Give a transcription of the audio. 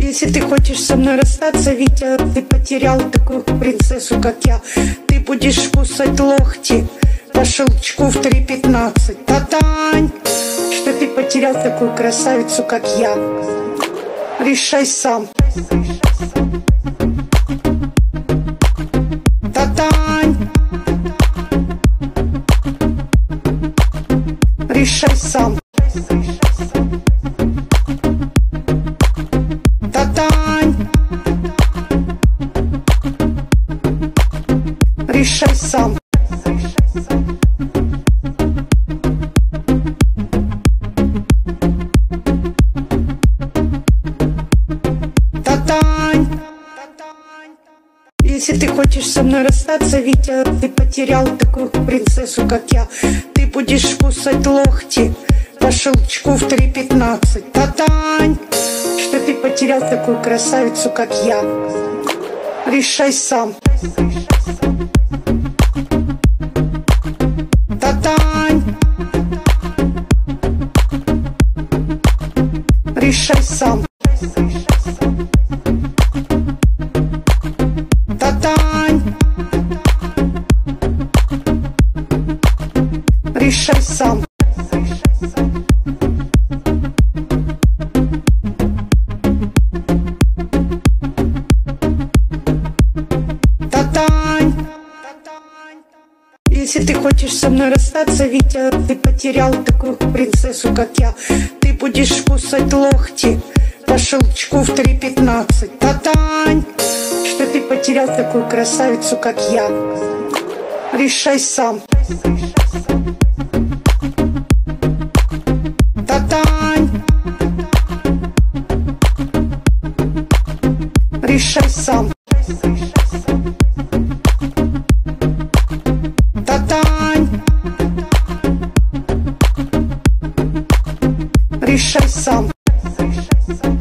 Если ты хочешь со мной расстаться, Витя, ты потерял такую принцессу, как я. Ты будешь кусать локти по щелчку в 3:15. Татань, что ты потерял такую красавицу, как я. Решай сам. Татань, решай сам. Татань, решай сам. Татань, если ты хочешь со мной расстаться, Витя, ты потерял такую принцессу, как я. Ты будешь кусать локти по щелчку в 3:15. Татань, что ты потерял такую красавицу, как я. Решай сам. Татань, решай сам. Татань, решай сам. Татань, если ты хочешь со мной расстаться, Витя, ты потерял такую принцессу, как я. Ты будешь кусать локти по щелчку в 3:15. Татань, что ты потерял такую красавицу, как я. Решай сам. Татань, решай сам. Татань, решай сам.